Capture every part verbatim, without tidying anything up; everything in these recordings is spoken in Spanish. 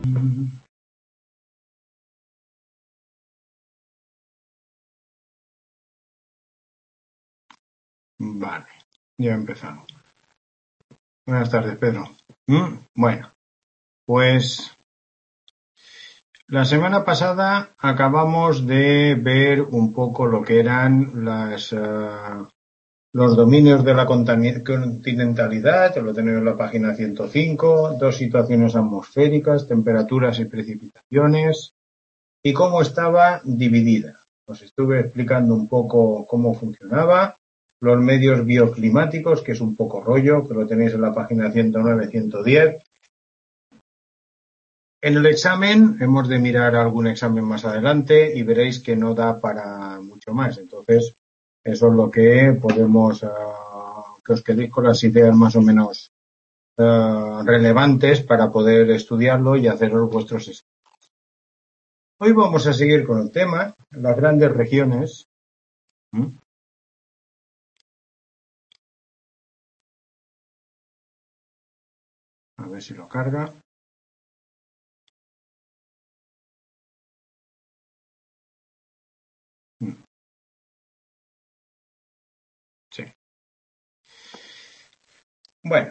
Vale, ya empezamos. Buenas tardes, Pedro. ¿Mm? Bueno, pues la semana pasada acabamos de ver un poco lo que eran las, uh, los dominios de la continentalidad, lo tenemos en la página ciento cinco, dos situaciones atmosféricas, temperaturas y precipitaciones, y cómo estaba dividida. Os estuve explicando un poco cómo funcionaba, los medios bioclimáticos, que es un poco rollo, que lo tenéis en la página ciento nueve, ciento diez. En el examen hemos de mirar algún examen más adelante y veréis que no da para mucho más. Entonces, eso es lo que podemos, uh, que os quedéis con las ideas más o menos uh, relevantes para poder estudiarlo y haceros vuestros estudios. Hoy vamos a seguir con el tema, las grandes regiones. ¿Mm? A ver si lo carga. ¿Mm? Sí. Bueno,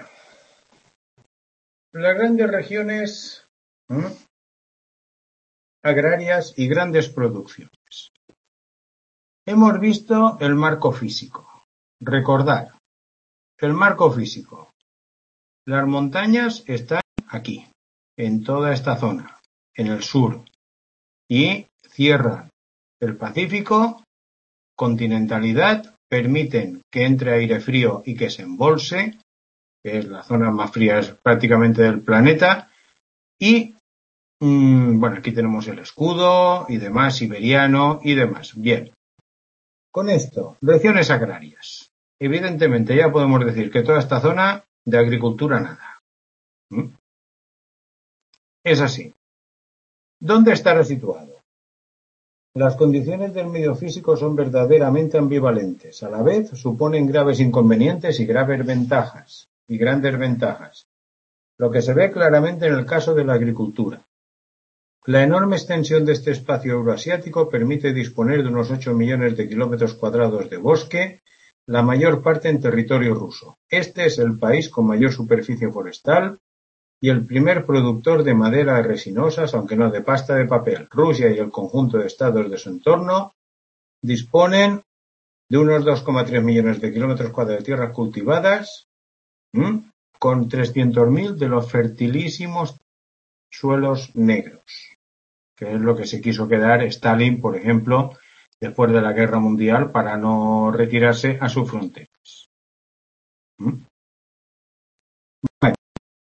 las grandes regiones ¿Mm? agrarias y grandes producciones. Hemos visto el marco físico. Recordad, el marco físico. Las montañas están aquí, en toda esta zona, en el sur, y cierran el Pacífico, continentalidad, permiten que entre aire frío y que se embolse, que es la zona más fría prácticamente del planeta, y mmm, bueno, aquí tenemos el escudo y demás, siberiano y demás. Bien. Con esto, regiones agrarias. Evidentemente ya podemos decir que toda esta zona de agricultura nada. ¿Mm? Es así. ¿Dónde estará situado? Las condiciones del medio físico son verdaderamente ambivalentes. A la vez suponen graves inconvenientes y graves ventajas, y grandes ventajas. Lo que se ve claramente en el caso de la agricultura. La enorme extensión de este espacio euroasiático permite disponer de unos ocho millones de kilómetros cuadrados de bosque, la mayor parte en territorio ruso. Este es el país con mayor superficie forestal y el primer productor de madera resinosas, aunque no de pasta de papel. Rusia y el conjunto de estados de su entorno disponen de unos dos coma tres millones de kilómetros cuadrados de tierras cultivadas, ¿m? con trescientos mil de los fertilísimos suelos negros, que es lo que se quiso quedar Stalin, por ejemplo, después de la Guerra Mundial para no retirarse a sus fronteras. ¿Mm? Bueno.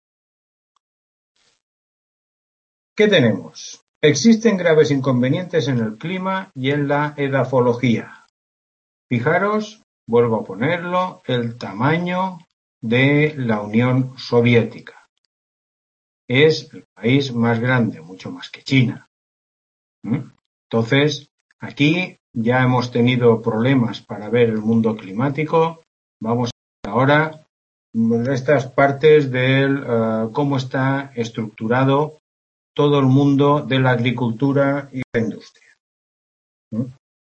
¿Qué tenemos? Existen graves inconvenientes en el clima y en la edafología. Fijaros, vuelvo a ponerlo, el tamaño de la Unión Soviética. Es el país más grande, mucho más que China. ¿Mm? Entonces, aquí ya hemos tenido problemas para ver el mundo climático. Vamos a ver ahora estas partes de uh, cómo está estructurado todo el mundo de la agricultura y la industria. ¿Mm?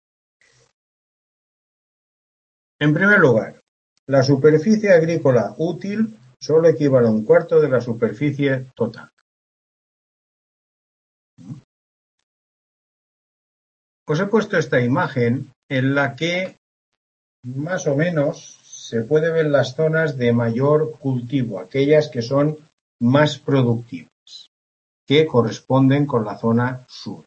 En primer lugar, la superficie agrícola útil solo equivale a un cuarto de la superficie total. ¿Mm? Os he puesto esta imagen en la que más o menos se puede ver las zonas de mayor cultivo, aquellas que son más productivas, que corresponden con la zona sur.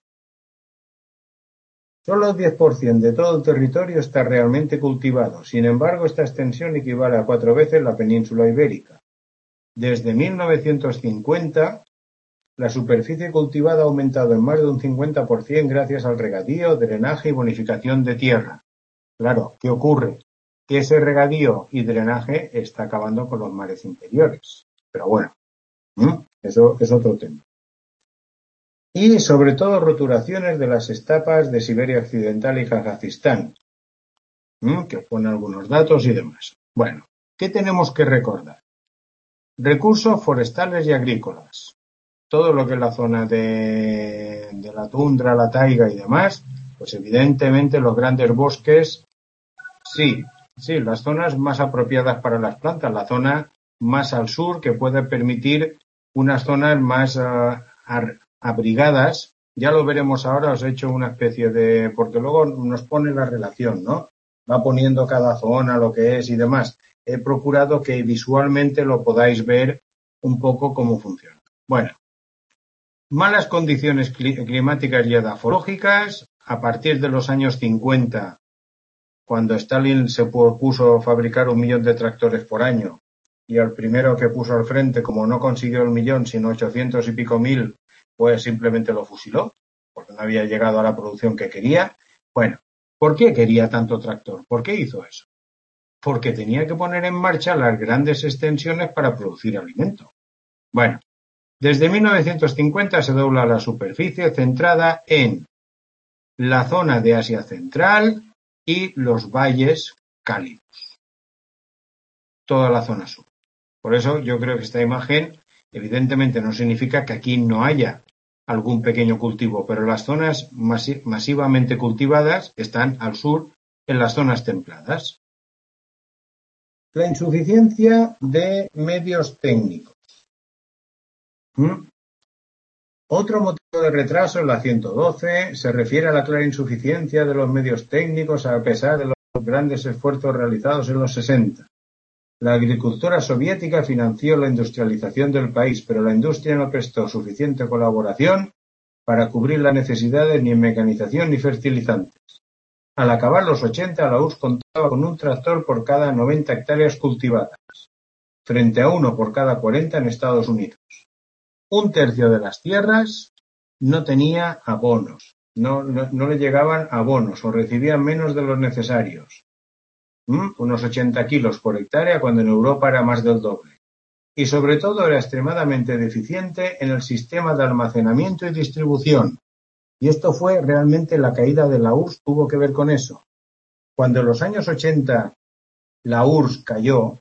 Solo el diez por ciento de todo el territorio está realmente cultivado. Sin embargo, esta extensión equivale a cuatro veces la península ibérica. Desde mil novecientos cincuenta, la superficie cultivada ha aumentado en más de un cincuenta por ciento gracias al regadío, drenaje y bonificación de tierra. Claro, ¿qué ocurre? Que ese regadío y drenaje está acabando con los mares interiores. Pero bueno, ¿Mm? eso es otro tema. Y sobre todo roturaciones de las estepas de Siberia Occidental y Kazajistán, ¿Mm? que os pone algunos datos y demás. Bueno, ¿qué tenemos que recordar? Recursos forestales y agrícolas. todo lo que es la zona de, de la tundra, la taiga y demás, pues evidentemente los grandes bosques, sí, sí, las zonas más apropiadas para las plantas, la zona más al sur que puede permitir unas zonas más uh, abrigadas. Ya lo veremos ahora, os he hecho una especie de, porque luego nos pone la relación, ¿no? Va poniendo cada zona lo que es y demás. He procurado que visualmente lo podáis ver un poco cómo funciona. Bueno, malas condiciones climáticas y edafológicas. A partir de los años cincuenta, cuando Stalin se propuso fabricar un millón de tractores por año, y el primero que puso al frente, como no consiguió el millón, sino ochocientos y pico mil, pues simplemente lo fusiló, porque no había llegado a la producción que quería. Bueno, ¿por qué quería tanto tractor? ¿Por qué hizo eso? Porque tenía que poner en marcha las grandes extensiones para producir alimento. Bueno, desde mil novecientos cincuenta se dobla la superficie centrada en la zona de Asia Central y los valles cálidos. Toda la zona sur. Por eso yo creo que esta imagen evidentemente no significa que aquí no haya algún pequeño cultivo, pero las zonas masi- masivamente cultivadas están al sur, en las zonas templadas. La insuficiencia de medios técnicos. ¿Mm? Otro motivo de retraso en la ciento doce se refiere a la clara insuficiencia de los medios técnicos a pesar de los grandes esfuerzos realizados en los sesenta. La agricultura soviética financió la industrialización del país, pero la industria no prestó suficiente colaboración para cubrir las necesidades ni en mecanización ni fertilizantes. Al acabar los ochenta, la U R S S contaba con un tractor por cada noventa hectáreas cultivadas, frente a uno por cada cuarenta en Estados Unidos. Un tercio de las tierras no tenía abonos, no, no, no le llegaban abonos o recibían menos de los necesarios. ¿Mm? Unos ochenta kilos por hectárea cuando en Europa era más del doble. Y sobre todo era extremadamente deficiente en el sistema de almacenamiento y distribución. Y esto fue realmente la caída de la U R S S, tuvo que ver con eso. Cuando en los años ochenta la U R S S cayó,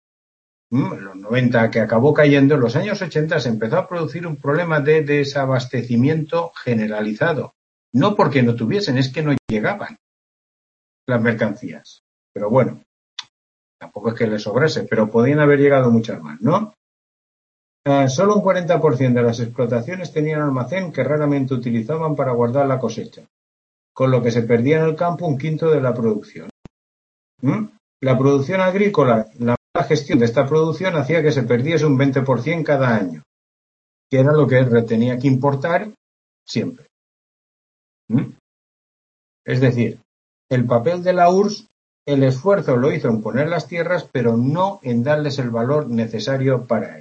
en los noventa que acabó cayendo, en los años ochenta se empezó a producir un problema de desabastecimiento generalizado. No porque no tuviesen, es que no llegaban las mercancías. Pero bueno, tampoco es que les sobrase, pero podían haber llegado muchas más, ¿no? Eh, solo un cuarenta por ciento de las explotaciones tenían almacén que raramente utilizaban para guardar la cosecha, con lo que se perdía en el campo un quinto de la producción. ¿Mm? La producción agrícola, la mala gestión de esta producción hacía que se perdiese un veinte por ciento cada año, que era lo que tenía que importar siempre. ¿Mm? Es decir, el papel de la U R S S, el esfuerzo lo hizo en poner las tierras, pero no en darles el valor necesario para él.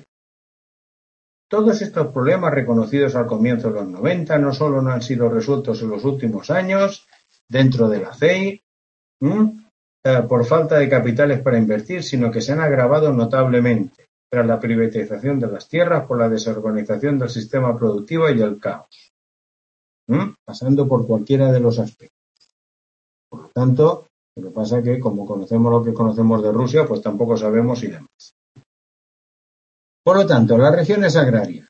Todos estos problemas reconocidos al comienzo de los noventa no solo no han sido resueltos en los últimos años dentro de la C E I, ¿m? eh, por falta de capitales para invertir, sino que se han agravado notablemente tras la privatización de las tierras por la desorganización del sistema productivo y el caos, ¿m? pasando por cualquiera de los aspectos. Por lo tanto, lo que pasa es que como conocemos lo que conocemos de Rusia, pues tampoco sabemos y demás. Por lo tanto, las regiones agrarias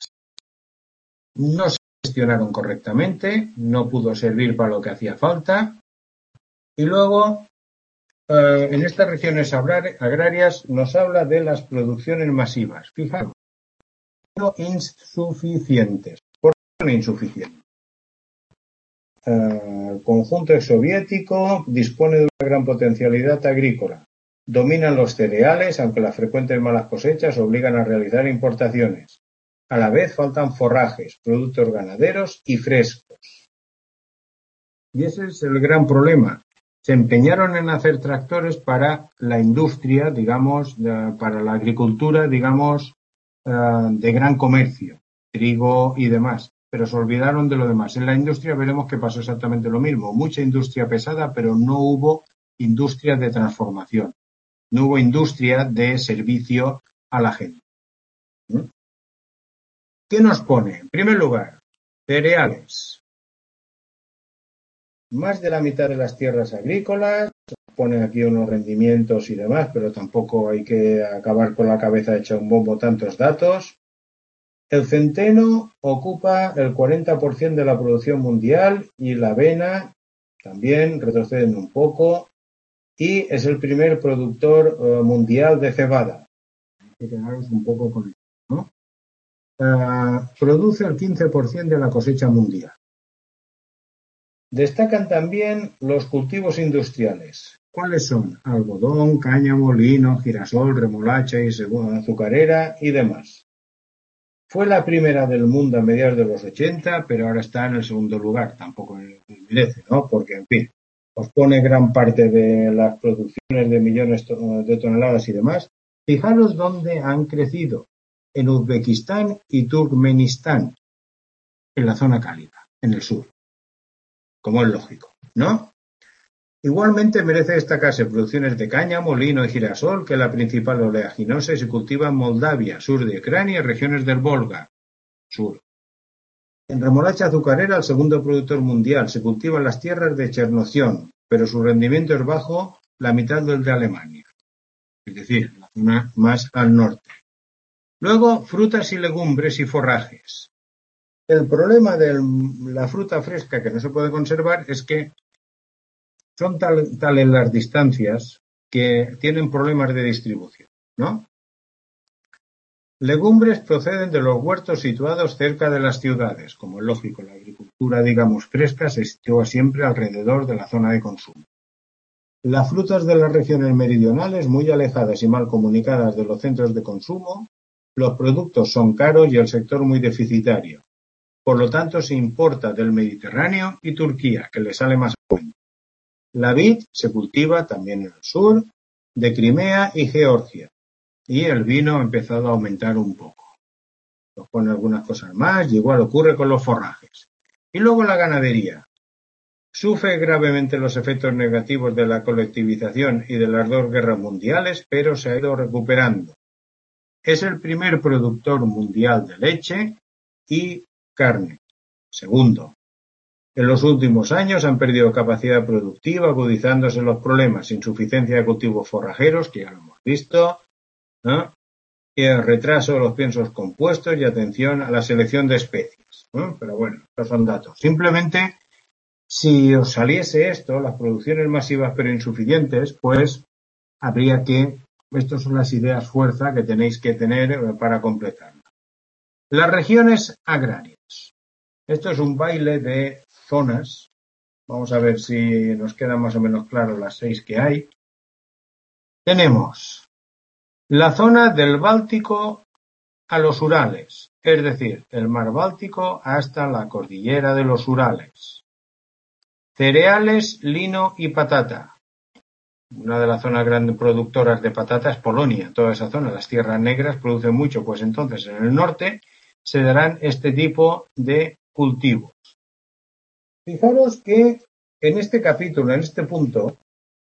no se gestionaron correctamente, no pudo servir para lo que hacía falta. Y luego, eh, en estas regiones agrarias nos habla de las producciones masivas. Fijaros, no insuficientes. ¿Por qué son insuficientes? Eh, el conjunto soviético dispone de una gran potencialidad agrícola. Dominan los cereales, aunque las frecuentes malas cosechas obligan a realizar importaciones. A la vez faltan forrajes, productos ganaderos y frescos. Y ese es el gran problema. Se empeñaron en hacer tractores para la industria, digamos, para la agricultura, digamos, de gran comercio, trigo y demás, pero se olvidaron de lo demás. En la industria veremos que pasó exactamente lo mismo. Mucha industria pesada, pero no hubo industria de transformación. No hubo industria de servicio a la gente. ¿Qué nos pone? En primer lugar, cereales. Más de la mitad de las tierras agrícolas, pone aquí unos rendimientos y demás, pero tampoco hay que acabar con la cabeza hecha un bombo tantos datos. El centeno ocupa el cuarenta por ciento de la producción mundial y la avena también, retroceden un poco, y es el primer productor uh, mundial de cebada. Hay que quedaros un poco con esto, ¿no? Uh, produce el quince por ciento de la cosecha mundial. Destacan también los cultivos industriales. ¿Cuáles son? Algodón, cáñamo, lino, girasol, remolacha y azucarera y demás. Fue la primera del mundo a mediados de los ochenta, pero ahora está en el segundo lugar. Tampoco merece, ¿no? Porque, en fin, os pone gran parte de las producciones de millones de toneladas y demás. Fijaros dónde han crecido. En Uzbekistán y Turkmenistán, en la zona cálida, en el sur. Como es lógico, ¿no? Igualmente merece destacarse producciones de cáñamo, lino y girasol, que es la principal oleaginosa y se cultiva en Moldavia, sur de Ucrania y regiones del Volga, sur. En remolacha azucarera, el segundo productor mundial, se cultiva en las tierras de Chernozión, pero su rendimiento es bajo, la mitad del de Alemania, es decir, la zona más al norte. Luego, frutas y legumbres y forrajes. El problema de la fruta fresca que no se puede conservar es que son tales tal las distancias que tienen problemas de distribución, ¿no? Legumbres proceden de los huertos situados cerca de las ciudades. Como es lógico, la agricultura, digamos, fresca se sitúa siempre alrededor de la zona de consumo. Las frutas de las regiones meridionales, muy alejadas y mal comunicadas de los centros de consumo, los productos son caros y el sector muy deficitario. Por lo tanto, se importa del Mediterráneo y Turquía, que le sale más a cuenta. La vid se cultiva también en el sur, de Crimea y Georgia, y el vino ha empezado a aumentar un poco. Nos pone algunas cosas más y igual ocurre con los forrajes. Y luego la ganadería. Sufre gravemente los efectos negativos de la colectivización y de las dos guerras mundiales, pero se ha ido recuperando. Es el primer productor mundial de leche y carne. Segundo. En los últimos años han perdido capacidad productiva, agudizándose los problemas, insuficiencia de cultivos forrajeros, que ya lo hemos visto, ¿no? Y el retraso de los piensos compuestos y atención a la selección de especies, ¿no? Pero bueno, estos son datos. Simplemente, si os saliese esto, las producciones masivas pero insuficientes, pues habría que, estas son las ideas fuerza que tenéis que tener para completarlo. Las regiones agrarias. Esto es un baile de zonas. Vamos a ver si nos quedan más o menos claras las seis que hay. Tenemos la zona del Báltico a los Urales, es decir, el mar Báltico hasta la cordillera de los Urales. Cereales, lino y patata. Una de las zonas grandes productoras de patata es Polonia. Toda esa zona, las tierras negras, producen mucho. Pues entonces en el norte se darán este tipo de cultivos. Fijaros que en este capítulo, en este punto,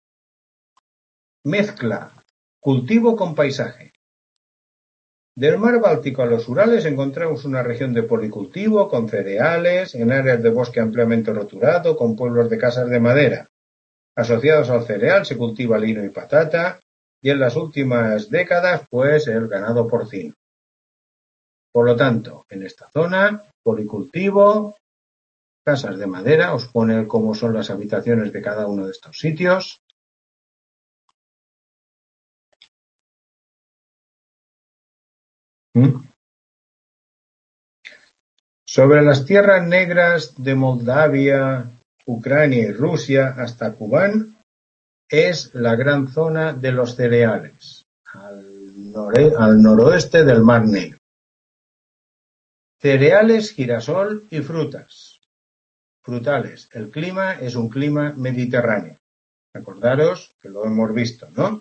mezcla cultivo con paisaje. Del mar Báltico a los Urales encontramos una región de policultivo con cereales, en áreas de bosque ampliamente roturado, con pueblos de casas de madera. Asociados al cereal se cultiva lino y patata, y en las últimas décadas, pues, el ganado porcino. Por lo tanto, en esta zona, policultivo, casas de madera, os pone cómo son las habitaciones de cada uno de estos sitios. ¿Mm? Sobre las tierras negras de Moldavia, Ucrania y Rusia hasta Kubán, es la gran zona de los cereales, al, nore- al noroeste del Mar Negro. Cereales, girasol y frutas. Frutales. El clima es un clima mediterráneo. Acordaros que lo hemos visto, ¿no?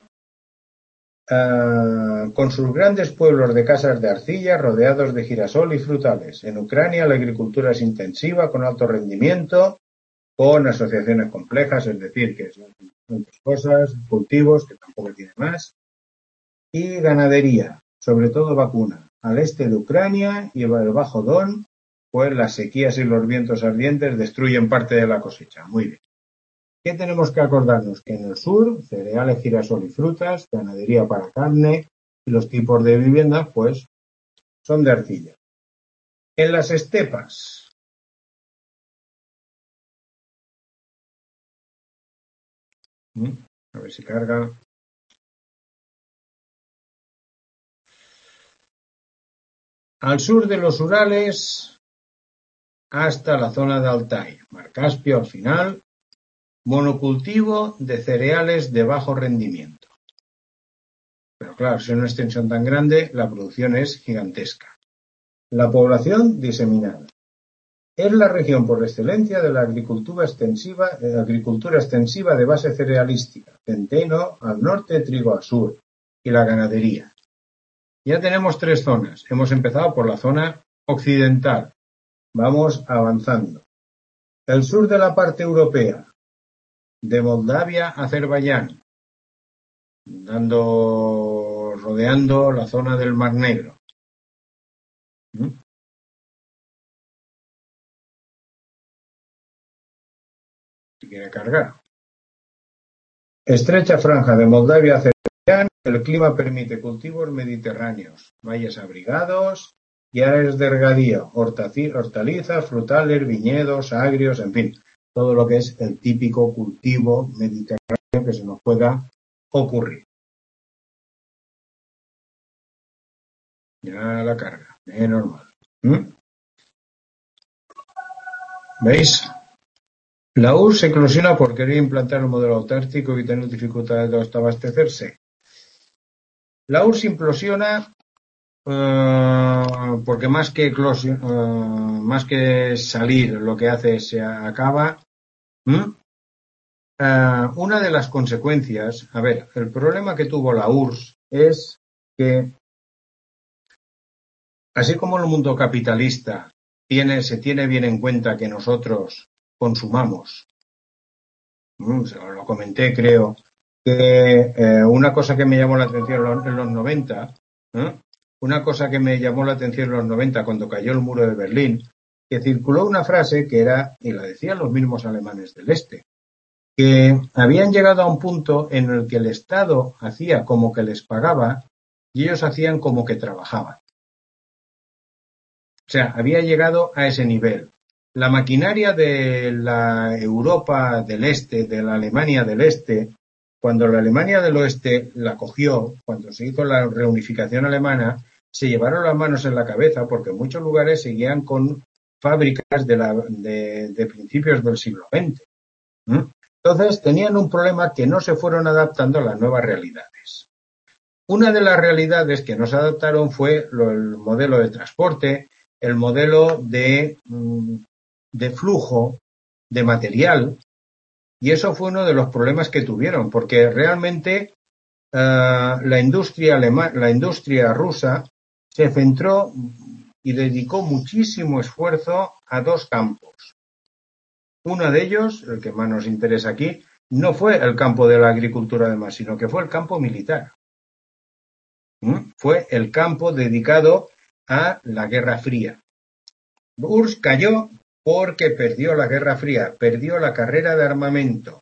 Uh, con sus grandes pueblos de casas de arcilla rodeados de girasol y frutales. En Ucrania la agricultura es intensiva, con alto rendimiento, con asociaciones complejas, es decir, que son muchas cosas, cultivos, que tampoco tiene más, y ganadería, sobre todo vacuna. Al este de Ucrania y el Bajo Don, pues las sequías y los vientos ardientes destruyen parte de la cosecha. Muy bien. ¿Qué tenemos que acordarnos? Que en el sur, cereales, girasol y frutas, ganadería para carne, y los tipos de viviendas, pues, son de arcilla. En las estepas. A ver si carga. Al sur de los Urales hasta la zona de Altai, Mar Caspio al final, monocultivo de cereales de bajo rendimiento. Pero claro, si es una extensión tan grande, la producción es gigantesca. La población diseminada. Es la región por excelencia de la agricultura extensiva, eh, agricultura extensiva de base cerealística, centeno al norte, trigo al sur, y la ganadería. Ya tenemos tres zonas. Hemos empezado por la zona occidental. Vamos avanzando. El sur de la parte europea, de Moldavia a Azerbaiyán, dando, rodeando la zona del Mar Negro. ¿Mm? Si quiere cargar. Estrecha franja de Moldavia a Azerbaiyán. El clima permite cultivos mediterráneos, valles abrigados y áreas de regadío, hortalizas, frutales, viñedos, agrios, en fin, todo lo que es el típico cultivo mediterráneo que se nos pueda ocurrir. Ya la carga, es normal. ¿Mm? ¿Veis? La U R S se eclosiona por querer implantar el modelo autárquico y tener dificultades de abastecerse. La U R S se implosiona uh, porque más que, eclosion, uh, más que salir, lo que hace es se acaba. ¿Mm? Uh, una de las consecuencias, a ver, el problema que tuvo la U R S es que, así como el mundo capitalista tiene, se tiene bien en cuenta que nosotros consumamos, ¿Mm? Se lo comenté, creo, que eh, una cosa que me llamó la atención en los, en los noventa, ¿eh? una cosa que me llamó la atención en los noventa cuando cayó el muro de Berlín, que circuló una frase que era, y la decían los mismos alemanes del este, que habían llegado a un punto en el que el Estado hacía como que les pagaba y ellos hacían como que trabajaban. O sea, había llegado a ese nivel. La maquinaria de la Europa del Este, de la Alemania del Este, cuando la Alemania del Oeste la cogió, cuando se hizo la reunificación alemana, se llevaron las manos en la cabeza porque en muchos lugares seguían con fábricas de, la, de, de principios del siglo veinte. ¿Mm? Entonces tenían un problema que no se fueron adaptando a las nuevas realidades. Una de las realidades que no se adaptaron fue lo, el modelo de transporte, el modelo de, de flujo de material, y eso fue uno de los problemas que tuvieron, porque realmente uh, la industria alema, la industria rusa se centró y dedicó muchísimo esfuerzo a dos campos. Uno de ellos, el que más nos interesa aquí, no fue el campo de la agricultura además, sino que fue el campo militar. ¿Mm? Fue el campo dedicado a la Guerra Fría. U R S S cayó porque perdió la Guerra Fría, perdió la carrera de armamento.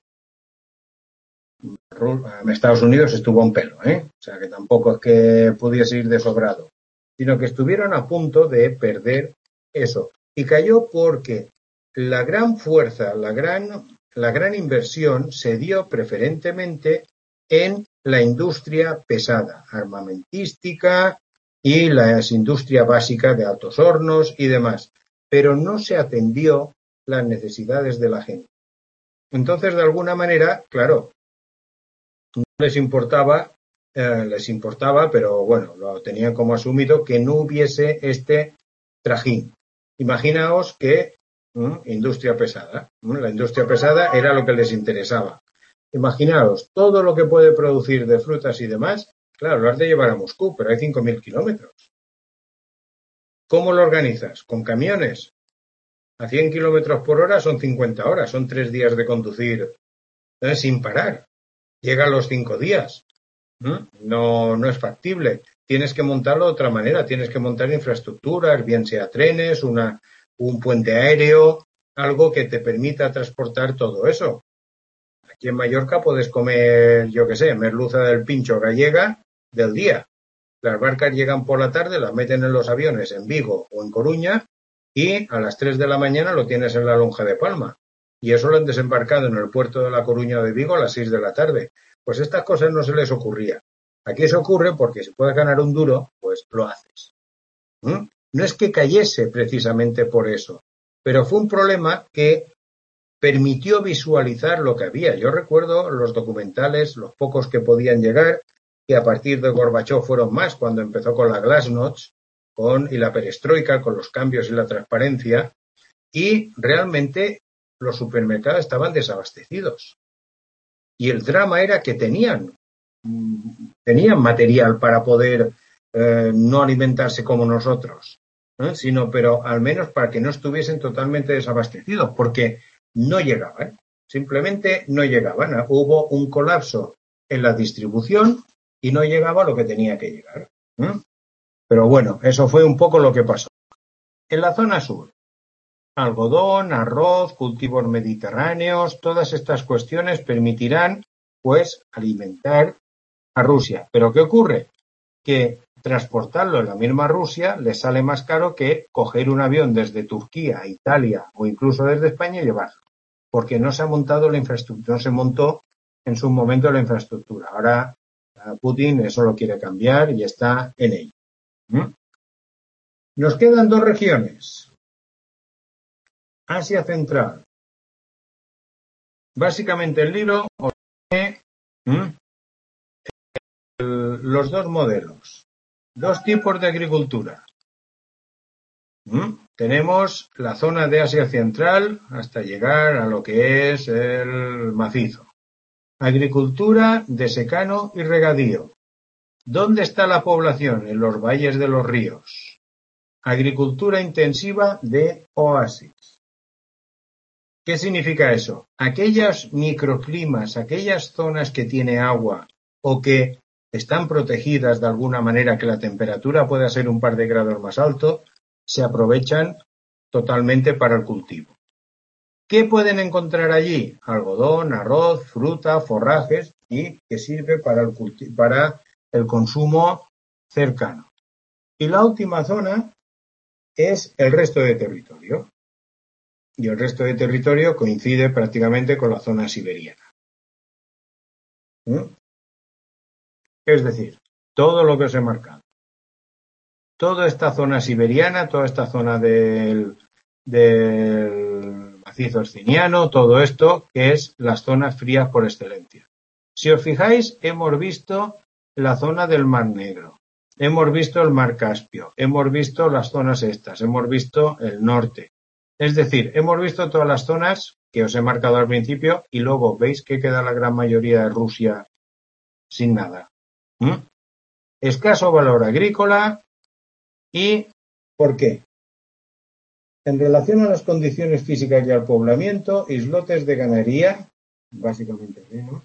Estados Unidos estuvo a un pelo, ¿eh? O sea que tampoco es que pudiese ir de sobrado, sino que estuvieron a punto de perder eso. Y cayó porque la gran fuerza, la gran, la gran inversión se dio preferentemente en la industria pesada, armamentística y la industria básica de altos hornos y demás, pero no se atendió las necesidades de la gente. Entonces, de alguna manera, claro, no les importaba, eh, les importaba, pero bueno, lo tenían como asumido que no hubiese este trajín. Imaginaos que ¿eh? industria pesada, ¿eh? la industria pesada era lo que les interesaba. Imaginaos, todo lo que puede producir de frutas y demás, claro, lo has de llevar a Moscú, pero hay cinco mil kilómetros. ¿Cómo lo organizas? ¿Con camiones? A cien kilómetros por hora son cincuenta horas, son tres días de conducir ¿eh? sin parar. Llega a los cinco días. ¿Mm? No, no es factible. Tienes que montarlo de otra manera, tienes que montar infraestructuras, bien sea trenes, una, un puente aéreo, algo que te permita transportar todo eso. Aquí en Mallorca puedes comer, yo qué sé, merluza del pincho gallega del día. Las barcas llegan por la tarde, las meten en los aviones en Vigo o en Coruña y a las tres de la mañana lo tienes en la lonja de Palma. Y eso lo han desembarcado en el puerto de La Coruña de Vigo a las seis de la tarde. Pues estas cosas no se les ocurría. Aquí se ocurre porque si puedes ganar un duro, pues lo haces. ¿Mm? No es que cayese precisamente por eso, pero fue un problema que permitió visualizar lo que había. Yo recuerdo los documentales, los pocos que podían llegar, que a partir de Gorbachov fueron más, cuando empezó con la Glasnost con, y la perestroika, con los cambios y la transparencia, y realmente los supermercados estaban desabastecidos. Y el drama era que tenían, tenían material para poder eh, no alimentarse como nosotros, ¿eh? sino, pero al menos para que no estuviesen totalmente desabastecidos, porque no llegaban, simplemente no llegaban. Hubo un colapso en la distribución y no llegaba lo que tenía que llegar. ¿eh? Pero bueno, eso fue un poco lo que pasó. En la zona sur, algodón, arroz, cultivos mediterráneos, todas estas cuestiones permitirán, pues, alimentar a Rusia. ¿Pero qué ocurre? Que transportarlo en la misma Rusia les sale más caro que coger un avión desde Turquía a Italia o incluso desde España y llevarlo. Porque no se ha montado la infraestructura, no se montó en su momento la infraestructura. Ahora Putin eso lo quiere cambiar y está en ello. ¿Mm? Nos quedan dos regiones. Asia Central. Básicamente el libro os pone ¿Mm? el, los dos modelos, dos tipos de agricultura. ¿Mm? Tenemos la zona de Asia Central hasta llegar a lo que es el macizo. Agricultura de secano y regadío. ¿Dónde está la población? En los valles de los ríos. Agricultura intensiva de oasis. ¿Qué significa eso? Aquellos microclimas, aquellas zonas que tiene agua o que están protegidas de alguna manera que la temperatura pueda ser un par de grados más alto, se aprovechan totalmente para el cultivo. ¿Qué pueden encontrar allí? Algodón, arroz, fruta, forrajes y que sirve para el, culti- para el consumo cercano. Y la última zona es el resto de territorio. Y el resto de territorio coincide prácticamente con la zona siberiana. ¿Mm? Es decir, todo lo que os he marcado. Toda esta zona siberiana, toda esta zona del, del macizo esciniano, todo esto que es las zonas frías por excelencia. Si os fijáis, hemos visto la zona del Mar Negro, hemos visto el Mar Caspio, hemos visto las zonas estas, hemos visto el norte. Es decir, hemos visto todas las zonas que os he marcado al principio y luego veis que queda la gran mayoría de Rusia sin nada. ¿Mm? Escaso valor agrícola. ¿Y por qué? En relación a las condiciones físicas y al poblamiento, islotes de ganadería, básicamente menos,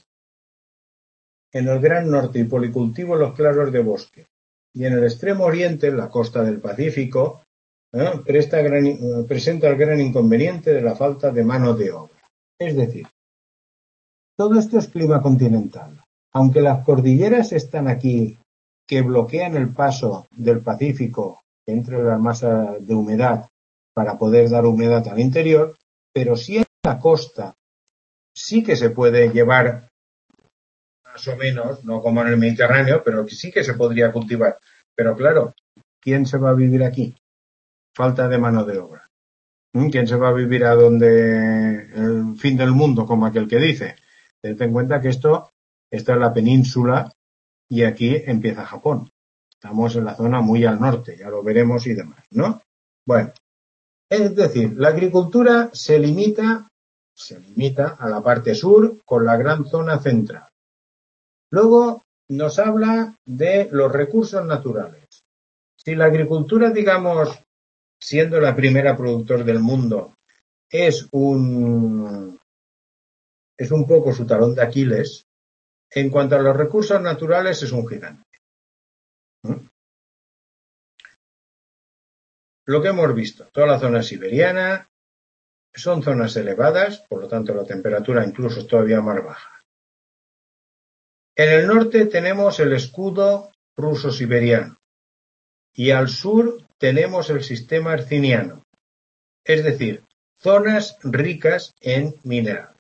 en el gran norte y policultivo en los claros de bosque. Y en el extremo oriente, en la costa del Pacífico, ¿eh? Presta gran, eh, presenta el gran inconveniente de la falta de mano de obra. Es decir, todo esto es clima continental. Aunque las cordilleras están aquí, que bloquean el paso del Pacífico entre las masas de humedad para poder dar humedad al interior, pero sí en la costa sí que se puede llevar más o menos, no como en el Mediterráneo, pero que sí que se podría cultivar. Pero claro, ¿quién se va a vivir aquí? Falta de mano de obra. ¿Quién se va a vivir a donde el fin del mundo, como aquel que dice? Tened en cuenta que esto, esta es la península y aquí empieza Japón. Estamos en la zona muy al norte, ya lo veremos y demás, ¿no? Bueno, es decir, la agricultura se limita, se limita a la parte sur con la gran zona central. Luego nos habla de los recursos naturales. Si la agricultura, digamos, siendo la primera productor del mundo, es un, es un poco su talón de Aquiles, en cuanto a los recursos naturales es un gigante. ¿Mm? Lo que hemos visto, toda la zona siberiana, son zonas elevadas, por lo tanto la temperatura incluso es todavía más baja. En el norte tenemos el escudo ruso-siberiano y al sur tenemos el sistema herciniano. es decir, zonas ricas en minerales.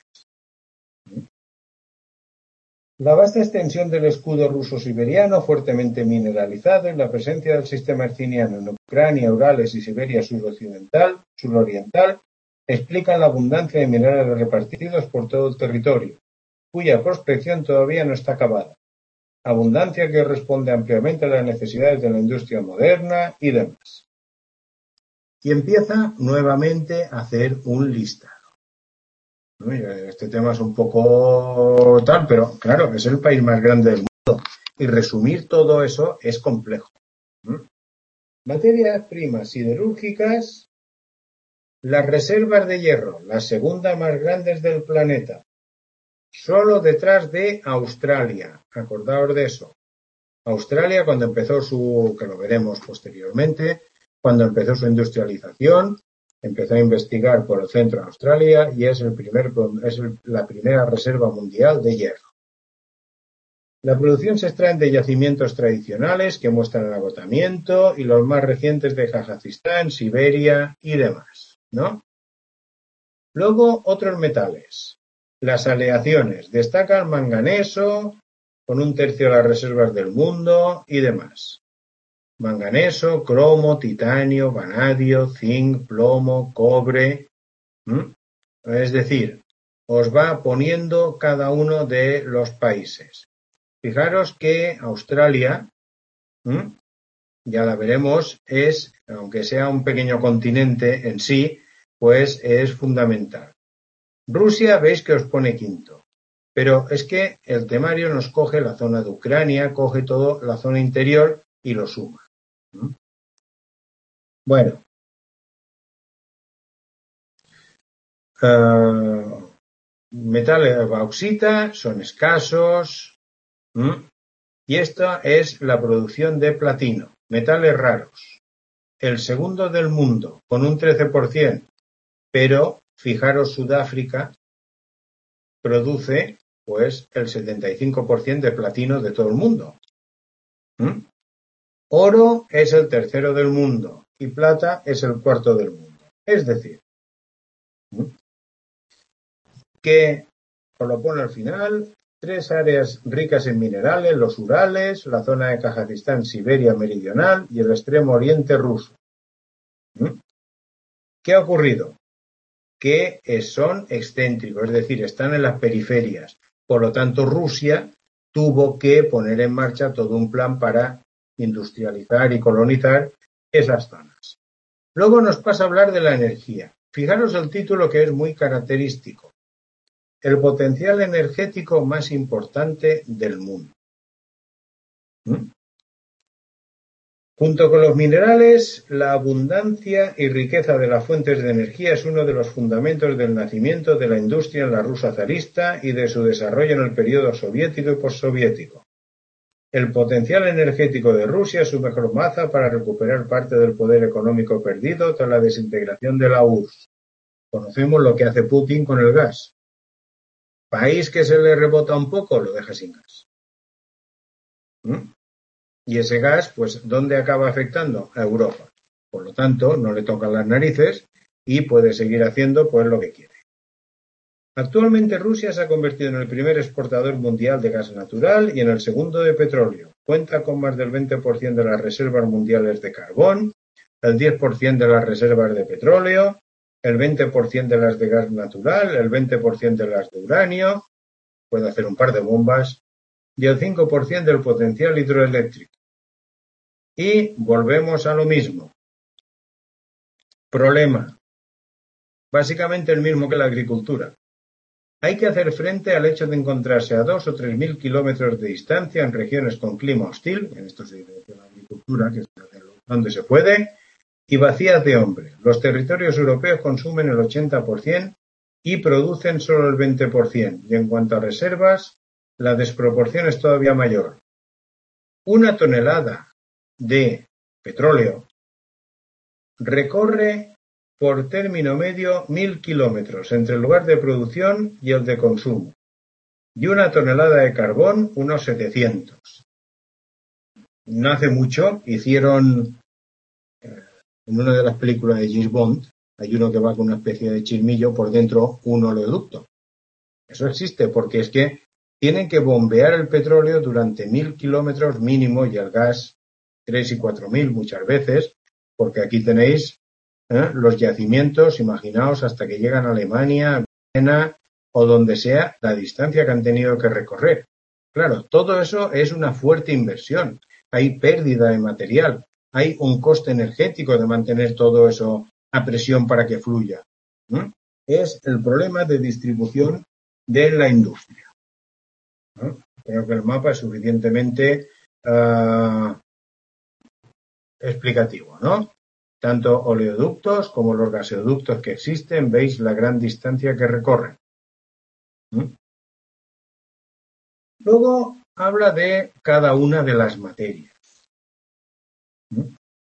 La vasta extensión del escudo ruso-siberiano, fuertemente mineralizado, y la presencia del sistema herciniano en Ucrania, Urales y Siberia suroccidental, suroriental, explican la abundancia de minerales repartidos por todo el territorio, cuya prospección todavía no está acabada. Abundancia que responde ampliamente a las necesidades de la industria moderna y demás. Y empieza nuevamente a hacer un listado. Este tema es un poco tal, pero claro, es el país más grande del mundo y resumir todo eso es complejo. ¿Mm? Materias primas siderúrgicas, las reservas de hierro, las segundas más grandes del planeta, solo detrás de Australia. Acordaos de eso. Australia, cuando empezó su, que lo veremos posteriormente, cuando empezó su industrialización, empezó a investigar por el centro de Australia y es, el primer, es el, la primera reserva mundial de hierro. La producción se extrae de yacimientos tradicionales que muestran el agotamiento y los más recientes de Kazajistán, Siberia y demás, ¿no? Luego, otros metales. Las aleaciones. Destaca el manganeso, con un tercio de las reservas del mundo y demás. Manganeso, cromo, titanio, vanadio, zinc, plomo, cobre. ¿Mm? Es decir, os va poniendo cada uno de los países. Fijaros que Australia, ¿Mm? ya la veremos, es, aunque sea un pequeño continente en sí, pues es fundamental. Rusia, veis que os pone quinto. Pero es que el temario nos coge la zona de Ucrania, coge toda la zona interior y lo suma. ¿Mm? Bueno. Uh, metales de bauxita son escasos. ¿Mm? Y esta es la producción de platino, metales raros. El segundo del mundo, con un trece por ciento. Pero, fijaros, Sudáfrica produce pues el setenta y cinco por ciento de platino de todo el mundo. ¿Mm? Oro es el tercero del mundo y plata es el cuarto del mundo. Es decir, ¿Mm? que, os lo pone al final, tres áreas ricas en minerales, los Urales, la zona de Kazajistán, Siberia meridional y el extremo oriente ruso. ¿Mm? ¿Qué ha ocurrido? Que son excéntricos, es decir, están en las periferias. Por lo tanto, Rusia tuvo que poner en marcha todo un plan para industrializar y colonizar esas zonas. Luego nos pasa a hablar de la energía. Fijaros el título, que es muy característico. El potencial energético más importante del mundo. ¿Mm? Junto con los minerales, la abundancia y riqueza de las fuentes de energía es uno de los fundamentos del nacimiento de la industria en la Rusia zarista y de su desarrollo en el periodo soviético y postsoviético. El potencial energético de Rusia es su mejor baza para recuperar parte del poder económico perdido tras la desintegración de la U R S S. Conocemos lo que hace Putin con el gas. País que se le rebota un poco, lo deja sin gas. ¿Mm? Y ese gas, pues, ¿dónde acaba afectando? A Europa. Por lo tanto, no le tocan las narices y puede seguir haciendo, pues, lo que quiere. Actualmente Rusia se ha convertido en el primer exportador mundial de gas natural y en el segundo de petróleo. Cuenta con más del veinte por ciento de las reservas mundiales de carbón, el diez por ciento de las reservas de petróleo, el veinte por ciento de las de gas natural, el veinte por ciento de las de uranio, puede hacer un par de bombas, y el cinco por ciento del potencial hidroeléctrico. Y volvemos a lo mismo. Problema. Básicamente el mismo que la agricultura. Hay que hacer frente al hecho de encontrarse a dos o tres mil kilómetros de distancia en regiones con clima hostil, en esto se dice la agricultura, que es donde se puede, y vacías de hombre. Los territorios europeos consumen el ochenta por ciento y producen solo el veinte por ciento. Y en cuanto a reservas, la desproporción es todavía mayor. Una tonelada de petróleo recorre por término medio mil kilómetros entre el lugar de producción y el de consumo, y una tonelada de carbón unos setecientos. No hace mucho hicieron, en una de las películas de James Bond, Hay uno que va con una especie de chirmillo por dentro, un oleoducto. Eso existe porque es que tienen que bombear el petróleo durante mil kilómetros mínimo y el gas tres y cuatro mil muchas veces, porque aquí tenéis ¿eh? los yacimientos, imaginaos, hasta que llegan a Alemania, Viena o donde sea, la distancia que han tenido que recorrer. Claro, todo eso es una fuerte inversión. Hay pérdida de material, hay un coste energético de mantener todo eso a presión para que fluya. ¿Mm? Es el problema de distribución de la industria. ¿No? Creo que el mapa es suficientemente uh, explicativo, ¿no? Tanto oleoductos como los gasoductos que existen, veis la gran distancia que recorren. ¿Mm? Luego habla de cada una de las materias. ¿Mm?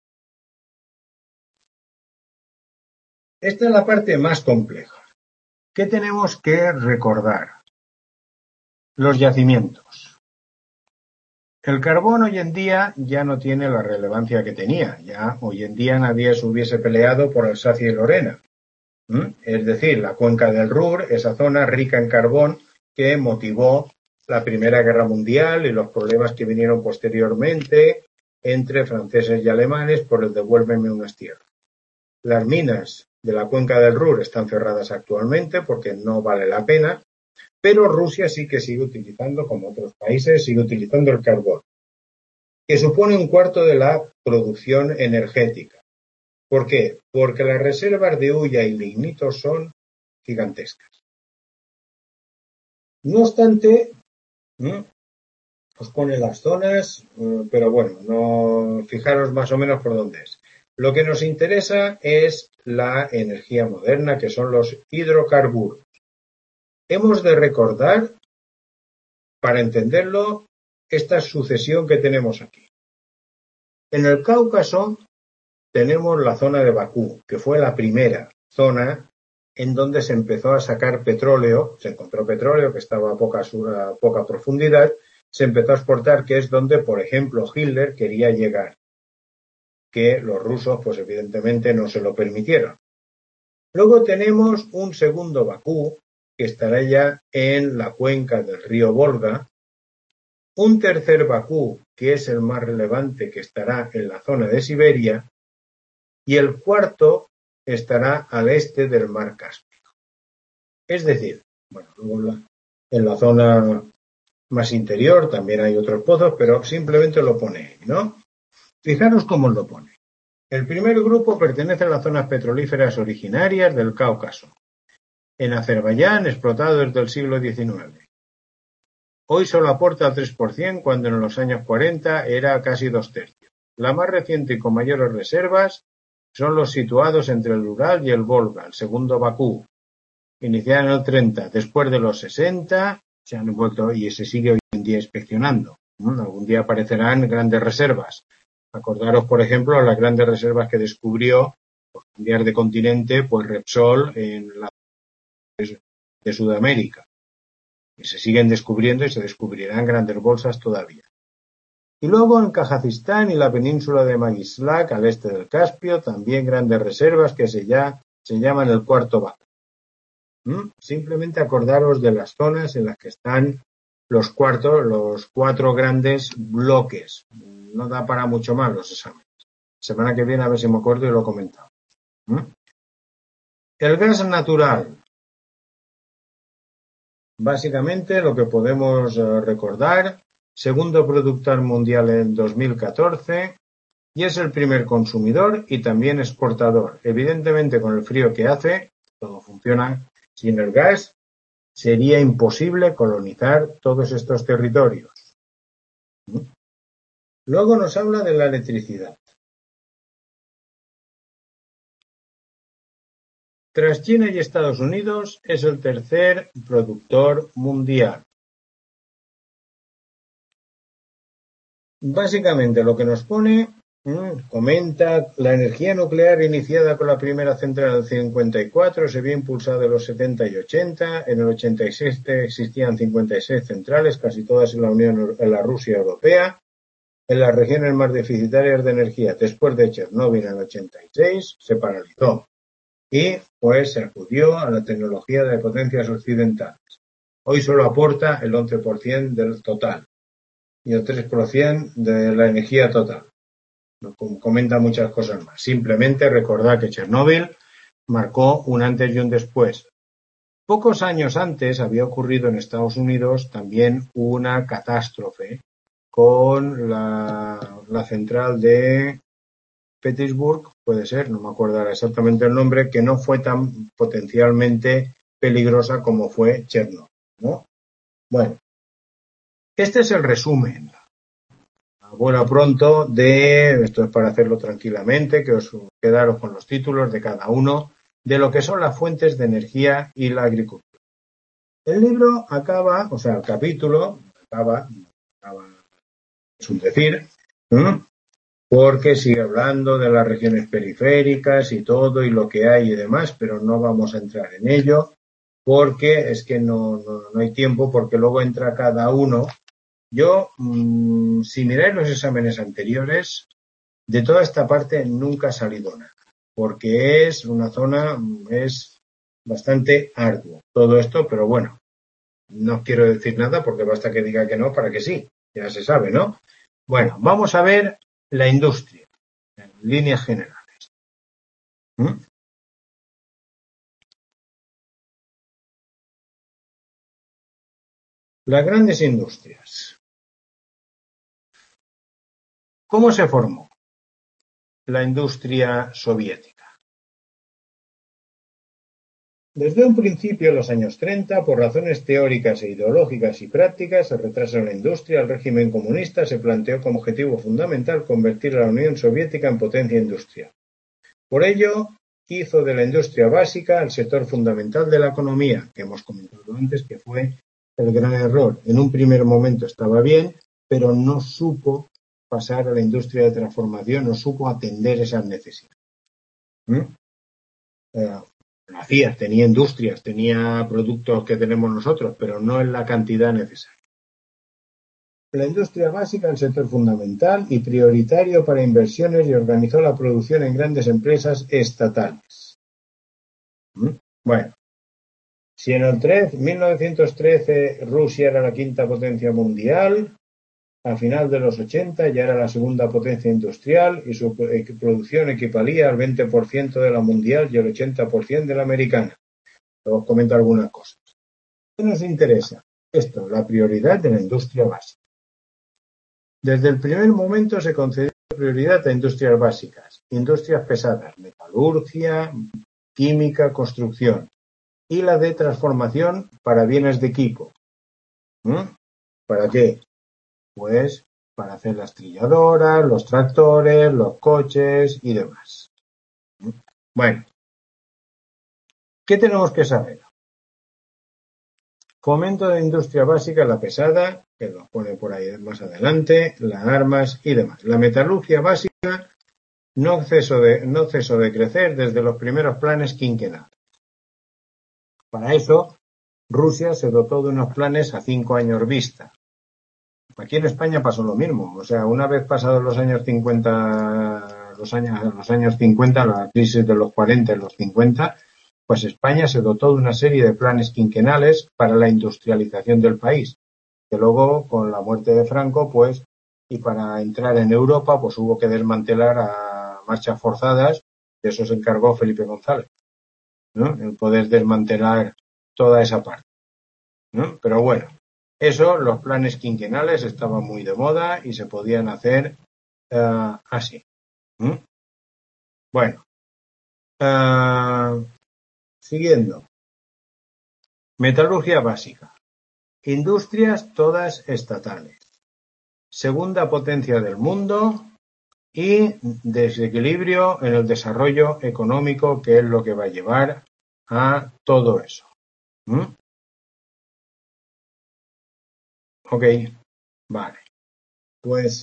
Esta es la parte más compleja. ¿Qué tenemos que recordar? Los yacimientos. El carbón hoy en día ya no tiene la relevancia que tenía. Ya hoy en día nadie se hubiese peleado por Alsacia y Lorena. ¿Mm? Es decir, la cuenca del Ruhr, esa zona rica en carbón que motivó la Primera Guerra Mundial y los problemas que vinieron posteriormente entre franceses y alemanes por el devuélveme unas tierras. Las minas de la cuenca del Ruhr están cerradas actualmente porque no vale la pena, pero Rusia sí que sigue utilizando, como otros países, sigue utilizando el carbón, que supone un cuarto de la producción energética. ¿Por qué? Porque las reservas de hulla y lignito son gigantescas. No obstante, ¿eh? os pone las zonas, pero bueno, no fijaros más o menos por dónde es. Lo que nos interesa es la energía moderna, que son los hidrocarburos. Hemos de recordar, para entenderlo, esta sucesión que tenemos aquí. En el Cáucaso tenemos la zona de Bakú, que fue la primera zona en donde se empezó a sacar petróleo, se encontró petróleo que estaba a poca, a poca profundidad, se empezó a exportar, que es donde, por ejemplo, Hitler quería llegar, que los rusos, pues evidentemente, no se lo permitieron. Luego tenemos un segundo Bakú, que estará ya en la cuenca del río Volga, un tercer Bakú, que es el más relevante, que estará en la zona de Siberia, y el cuarto estará al este del mar Cáspico. Es decir, bueno, luego en la zona más interior también hay otros pozos, pero simplemente lo pone ahí, ¿no? Fijaros cómo lo pone. El primer grupo pertenece a las zonas petrolíferas originarias del Cáucaso, en Azerbaiyán, explotado desde el siglo diecinueve. Hoy solo aporta el tres por ciento, cuando en los años cuarenta era casi dos tercios. La más reciente y con mayores reservas son los situados entre el Ural y el Volga, el segundo Bakú, iniciado en el treinta. Después de los sesenta se han vuelto y se sigue hoy en día inspeccionando. ¿no? Algún día aparecerán grandes reservas. Acordaros, por ejemplo, las grandes reservas que descubrió, por cambiar de continente, pues Repsol en la de Sudamérica. Que se siguen descubriendo y se descubrirán grandes bolsas todavía. Y luego en Kazajistán y la península de Magislak, al este del Caspio, también grandes reservas que se, ya, se llaman el cuarto Bakú. ¿Mm? Simplemente acordaros de las zonas en las que están los cuartos, los cuatro grandes bloques. No da para mucho más los exámenes. Semana que viene a ver si me acuerdo y lo comentamos. ¿Mm? El gas natural. Básicamente lo que podemos uh, recordar, segundo productor mundial en dos mil catorce y es el primer consumidor y también exportador. Evidentemente con el frío que hace, todo funciona. Sin el gas sería imposible colonizar todos estos territorios. ¿Mm? Luego nos habla de la electricidad. Tras China y Estados Unidos, es el tercer productor mundial. Básicamente lo que nos pone, mmm, comenta, la energía nuclear iniciada con la primera central en el cincuenta y cuatro se vio impulsada en los setenta y ochenta, en el ochenta y seis existían cincuenta y seis centrales, casi todas en la Unión, en la Rusia Europea, en las regiones más deficitarias de energía. Después de Chernóbil en el ochenta y seis se paralizó. y pues se acudió a la tecnología de potencias occidentales. Hoy solo aporta el once por ciento del total y el tres por ciento de la energía total. Comenta muchas cosas más. Simplemente recordar que Chernóbil marcó un antes y un después. Pocos años antes había ocurrido en Estados Unidos también una catástrofe con la, la central de Petersburg, puede ser, no me acuerdo ahora exactamente el nombre, que no fue tan potencialmente peligrosa como fue Chernóbil, ¿no? Bueno, este es el resumen. Bueno, pronto de, esto es para hacerlo tranquilamente, que os quedaros con los títulos de cada uno, de lo que son las fuentes de energía y la agricultura. El libro acaba, o sea, el capítulo acaba, acaba es un decir, ¿no? Porque sigue hablando de las regiones periféricas y todo y lo que hay y demás, pero no vamos a entrar en ello porque es que no, no, no hay tiempo, porque luego entra cada uno. Yo, mmm, si miráis los exámenes anteriores, de toda esta parte nunca ha salido nada, porque es una zona, es bastante arduo todo esto, pero bueno, no quiero decir nada porque basta que diga que no para que sí, ya se sabe, ¿no? Bueno, vamos a ver la industria, en líneas generales. ¿Mm? Las grandes industrias. ¿Cómo se formó la industria soviética? Desde un principio, en los años treinta, por razones teóricas e ideológicas y prácticas, el retraso en la industria, el régimen comunista se planteó como objetivo fundamental convertir a la Unión Soviética en potencia industrial. Por ello, hizo de la industria básica el sector fundamental de la economía, que hemos comentado antes que fue el gran error. En un primer momento estaba bien, pero no supo pasar a la industria de transformación, no supo atender esas necesidades. ¿Mm? Eh, la C I A tenía industrias, tenía productos que tenemos nosotros, pero no en la cantidad necesaria. La industria básica, el sector fundamental y prioritario para inversiones, y organizó la producción en grandes empresas estatales. ¿Mm? Bueno, si en el mil novecientos trece Rusia era la quinta potencia mundial, a final de los ochenta ya era la segunda potencia industrial y su producción equivalía al veinte por ciento de la mundial y el ochenta por ciento de la americana. Os comento algunas cosas. ¿Qué nos interesa? Esto, la prioridad de la industria básica. Desde el primer momento se concedió prioridad a industrias básicas, industrias pesadas, metalurgia, química, construcción, y la de transformación para bienes de equipo. ¿Mm? ¿Para qué? Pues para hacer las trilladoras, los tractores, los coches y demás. ¿Mm? Bueno, ¿qué tenemos que saber? Fomento de industria básica, la pesada, que lo pone por ahí más adelante, las armas y demás. La metalurgia básica no cesó de, no cesó de crecer desde los primeros planes quinquenales. Para eso, Rusia se dotó de unos planes a cinco años vista. Aquí en España pasó lo mismo. O sea, una vez pasados los años cincuenta, los años, los años cincuenta, la crisis de los cuarenta y los cincuenta, pues España se dotó de una serie de planes quinquenales para la industrialización del país, que luego, con la muerte de Franco, pues, y para entrar en Europa, pues hubo que desmantelar a marchas forzadas, de eso se encargó Felipe González, ¿no? El poder desmantelar toda esa parte, ¿no? Pero bueno, eso, los planes quinquenales estaban muy de moda y se podían hacer uh, así. ¿Mm? Bueno, uh, siguiendo. Metalurgia básica. Industrias todas estatales. Segunda potencia del mundo y desequilibrio en el desarrollo económico, que es lo que va a llevar a todo eso. ¿Mm? Ok, vale. Pues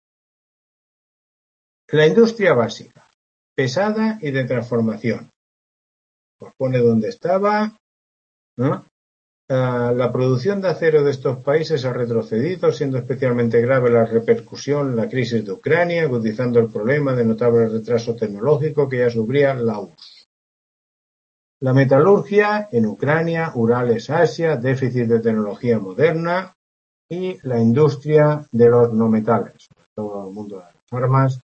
la industria básica, pesada y de transformación. Pues pone donde estaba, ¿no? Uh, la producción de acero de estos países ha retrocedido, siendo especialmente grave la repercusión en la crisis de Ucrania, agudizando el problema de notable retraso tecnológico que ya sufría la U R S S. La metalurgia en Ucrania, Urales, Asia, déficit de tecnología moderna y la industria de los no metales, todo el mundo de las armas.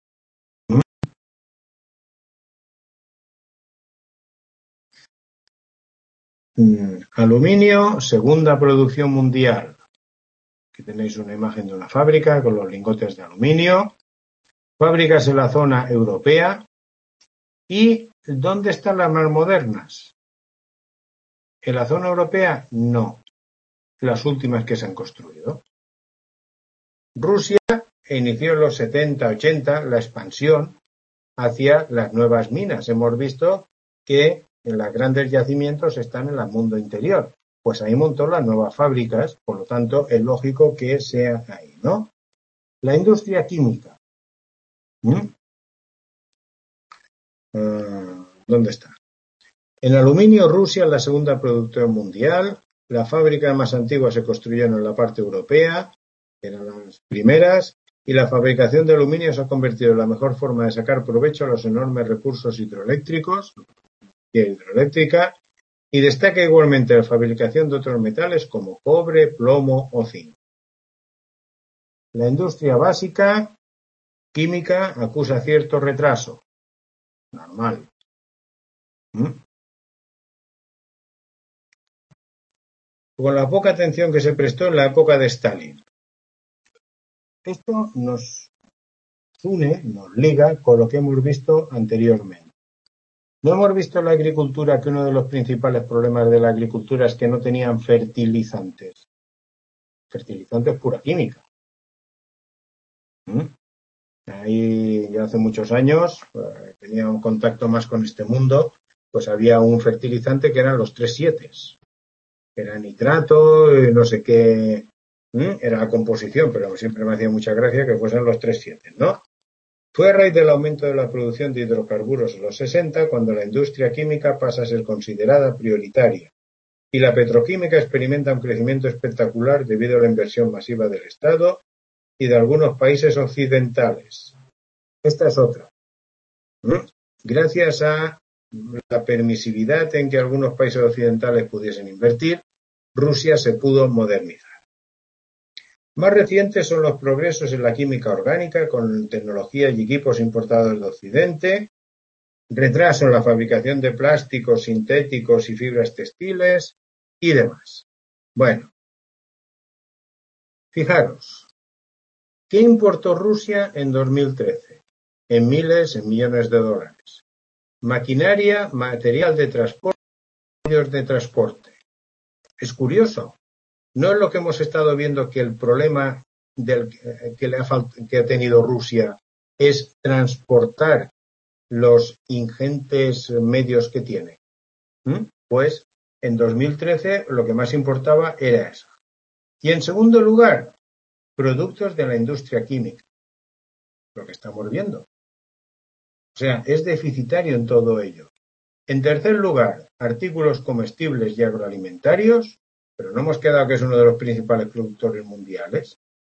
Mm, aluminio, segunda producción mundial. Aquí tenéis una imagen de una fábrica con los lingotes de aluminio. Fábricas en la zona europea. ¿Y dónde están las más modernas? ¿En la zona europea? No. Las últimas que se han construido. Rusia inició en los setenta ochenta la expansión hacia las nuevas minas. Hemos visto que en los grandes yacimientos están en el mundo interior. Pues ahí montó las nuevas fábricas, por lo tanto es lógico que sea ahí, ¿no? La industria química. ¿Mm? Uh, ¿Dónde está? En aluminio, Rusia es la segunda productora mundial. La fábrica más antigua se construyeron en la parte europea, eran las primeras, y la fabricación de aluminio se ha convertido en la mejor forma de sacar provecho a los enormes recursos hidroeléctricos, hidroeléctrica, y destaca igualmente la fabricación de otros metales como cobre, plomo o zinc. La industria básica química acusa cierto retraso. Normal. ¿Mm? Con la poca atención que se prestó en la época de Stalin. Esto nos une, nos liga con lo que hemos visto anteriormente. No hemos visto en la agricultura que uno de los principales problemas de la agricultura es que no tenían fertilizantes. Fertilizantes pura química. ¿Mm? Ahí ya hace muchos años, eh, tenía un contacto más con este mundo, pues había un fertilizante que eran los tres siete. Era nitrato, no sé qué, ¿Mm? Era la composición, pero siempre me hacía mucha gracia que fuesen los tres siete, ¿no? Fue a raíz del aumento de la producción de hidrocarburos en los sesenta cuando la industria química pasa a ser considerada prioritaria y la petroquímica experimenta un crecimiento espectacular debido a la inversión masiva del Estado y de algunos países occidentales. Esta es otra. ¿Mm? Gracias a la permisividad en que algunos países occidentales pudiesen invertir, Rusia se pudo modernizar. Más recientes son los progresos en la química orgánica con tecnologías y equipos importados de Occidente, retraso en la fabricación de plásticos sintéticos y fibras textiles y demás. Bueno, fijaros, ¿qué importó Rusia en dos mil trece? En miles, en millones de dólares. Maquinaria, material de transporte, medios de transporte. Es curioso. No es lo que hemos estado viendo que el problema del, que, le ha, que ha tenido Rusia es transportar los ingentes medios que tiene. ¿Mm? Pues en dos mil trece lo que más importaba era eso. Y en segundo lugar, productos de la industria química. Lo que estamos viendo. O sea, es deficitario en todo ello. En tercer lugar, artículos comestibles y agroalimentarios. Pero no hemos quedado que es uno de los principales productores mundiales.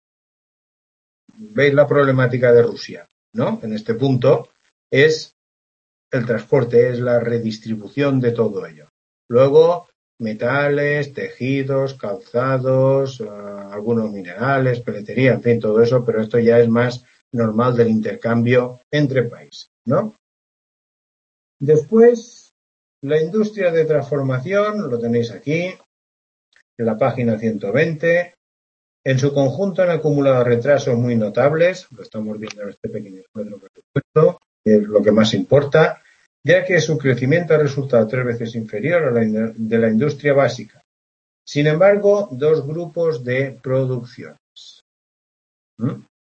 ¿Veis la problemática de Rusia? ¿No? En este punto es el transporte, es la redistribución de todo ello. Luego, metales, tejidos, calzados, uh, algunos minerales, peletería, en fin, todo eso, pero esto ya es más normal del intercambio entre países, ¿no? Después, la industria de transformación, lo tenéis aquí, en la página ciento veinte, en su conjunto han acumulado retrasos muy notables, lo estamos viendo en este pequeño cuadro que he puesto, que es lo que más importa, ya que su crecimiento ha resultado tres veces inferior a la de la industria básica. Sin embargo, dos grupos de producciones. ¿Mm?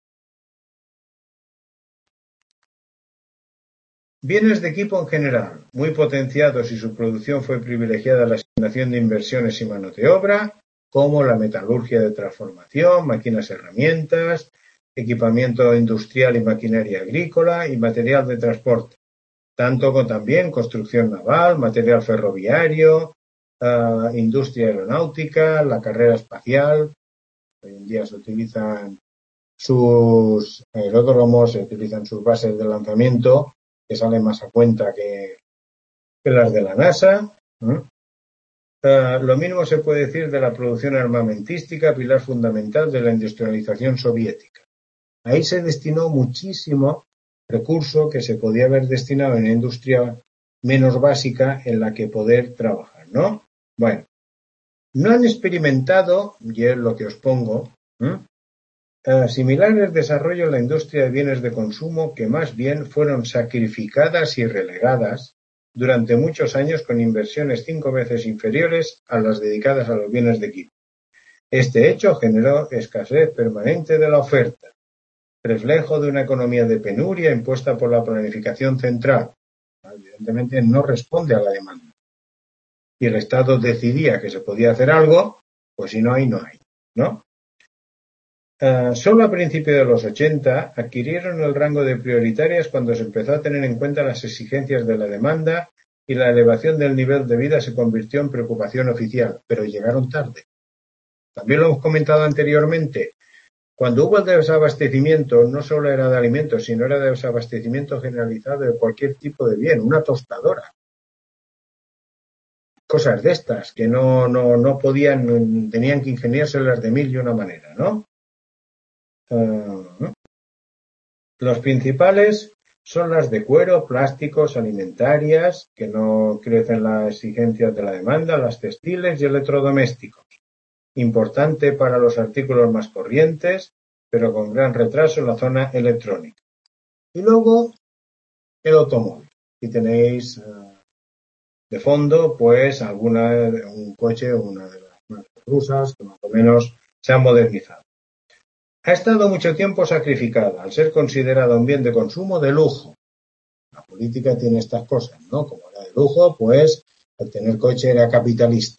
Bienes de equipo en general, muy potenciados y su producción fue privilegiada a la asignación de inversiones y mano de obra, como la metalurgia de transformación, máquinas herramientas, equipamiento industrial y maquinaria agrícola y material de transporte, tanto como también construcción naval, material ferroviario, uh, industria aeronáutica, la carrera espacial. Hoy en día se utilizan sus aeródromos, se utilizan sus bases de lanzamiento, que salen más a cuenta que, que las de la NASA. ¿eh? Uh, lo mismo se puede decir de la producción armamentística, pilar fundamental de la industrialización soviética. Ahí se destinó muchísimo recurso que se podía haber destinado en industria menos básica en la que poder trabajar, ¿no? Bueno, no han experimentado, y es lo que os pongo, ¿eh? Uh, similares desarrollos en la industria de bienes de consumo que más bien fueron sacrificadas y relegadas durante muchos años con inversiones cinco veces inferiores a las dedicadas a los bienes de equipo. Este hecho generó escasez permanente de la oferta, reflejo de una economía de penuria impuesta por la planificación central. Evidentemente no responde a la demanda. Y el Estado decidía que se podía hacer algo, pues si no hay, no hay, ¿no? Uh, solo a principios de los ochenta adquirieron el rango de prioritarias cuando se empezó a tener en cuenta las exigencias de la demanda y la elevación del nivel de vida se convirtió en preocupación oficial, pero llegaron tarde. También lo hemos comentado anteriormente, cuando hubo el desabastecimiento no solo era de alimentos, sino era de desabastecimiento generalizado de cualquier tipo de bien, una tostadora. Cosas de estas que no, no, no podían, tenían que ingeniárselas de mil y una manera, ¿no? Uh, los principales son las de cuero, plásticos, alimentarias, que no crecen las exigencias de la demanda, las textiles y electrodomésticos. Importante para los artículos más corrientes, pero con gran retraso en la zona electrónica. Y luego, el automóvil. Aquí tenéis uh, de fondo, pues, alguna, un coche, una de las marcas rusas, que más o menos se han modernizado. Ha estado mucho tiempo sacrificada, al ser considerada un bien de consumo de lujo. La política tiene estas cosas, ¿no? Como era de lujo, pues el tener coche era capitalista.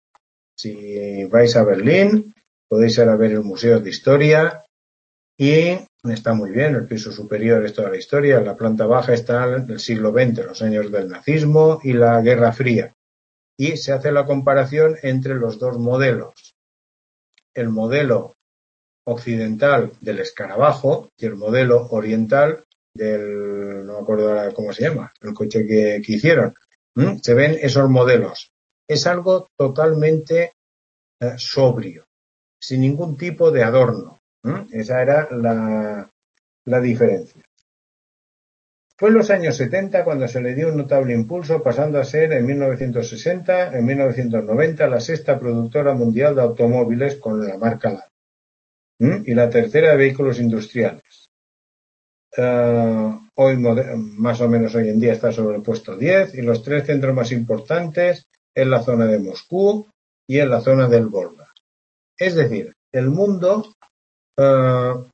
Si vais a Berlín, podéis ir a ver el Museo de Historia y está muy bien, el piso superior es toda la historia, la planta baja está en el siglo veinte, los años del nazismo y la Guerra Fría. Y se hace la comparación entre los dos modelos. El modelo occidental del escarabajo y el modelo oriental del, no me acuerdo ahora cómo se llama, el coche que, que hicieron. ¿Mm? Se ven esos modelos. Es algo totalmente eh, sobrio, sin ningún tipo de adorno. ¿Mm? Esa era la, la diferencia. Fue en los años setenta cuando se le dio un notable impulso, pasando a ser en mil novecientos sesenta, en mil novecientos noventa, la sexta productora mundial de automóviles con la marca Lada. ¿Mm? Y la tercera de vehículos industriales. Uh, hoy, más o menos hoy en día está sobre el puesto diez y los tres centros más importantes en la zona de Moscú y en la zona del Volga. Es decir, el mundo uh,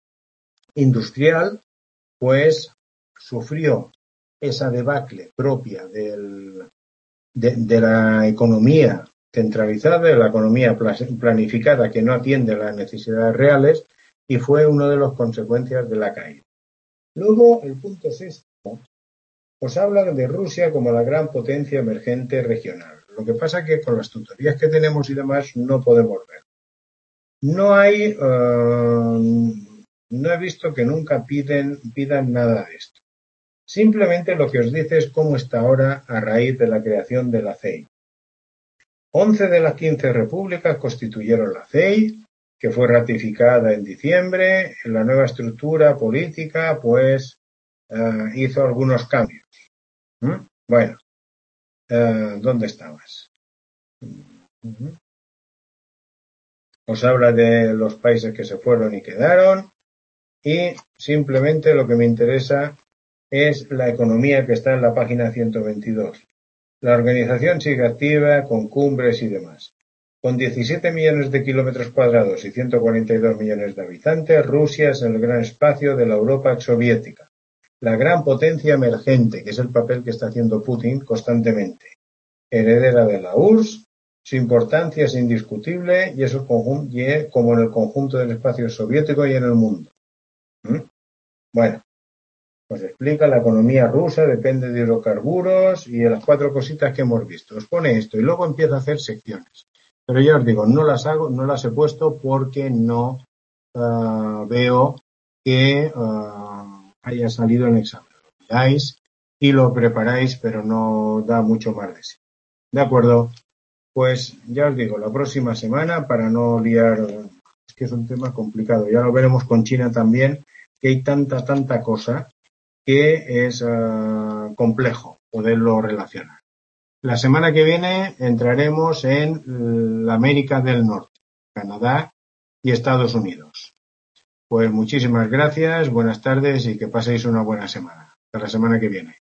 industrial pues sufrió esa debacle propia del, de, de la economía centralizada, de la economía planificada que no atiende a las necesidades reales y fue una de las consecuencias de la caída. Luego, el punto sexto os habla de Rusia como la gran potencia emergente regional. Lo que pasa es que con las tutorías que tenemos y demás no podemos ver. No hay, uh, no he visto que nunca piden, pidan nada de esto. Simplemente lo que os dice es cómo está ahora a raíz de la creación de la C E I. once de las quince repúblicas constituyeron la C E I, que fue ratificada en diciembre. En la nueva estructura política, pues, uh, hizo algunos cambios. ¿Mm? Bueno, uh, ¿dónde estabas? Uh-huh. Os habla de los países que se fueron y quedaron y simplemente lo que me interesa es la economía que está en la página ciento veintidós. La organización sigue activa con cumbres y demás. Con diecisiete millones de kilómetros cuadrados y ciento cuarenta y dos millones de habitantes, Rusia es el gran espacio de la Europa exsoviética. La gran potencia emergente, que es el papel que está haciendo Putin constantemente. Heredera de la U R S S, su importancia es indiscutible y eso como en el conjunto del espacio soviético y en el mundo. ¿Mm? Bueno, pues explica la economía rusa, depende de hidrocarburos y de las cuatro cositas que hemos visto. Os pone esto y luego empieza a hacer secciones. Pero ya os digo, no las hago, no las he puesto porque no uh, veo que uh, haya salido en examen. Lo miráis y lo preparáis, pero no da mucho más de sí. ¿De acuerdo? Pues ya os digo, la próxima semana, para no liar, es que es un tema complicado, ya lo veremos con China también, que hay tanta, tanta cosa que es uh, complejo poderlo relacionar. La semana que viene entraremos en la América del Norte, Canadá y Estados Unidos. Pues muchísimas gracias, buenas tardes y que paséis una buena semana. Hasta la semana que viene.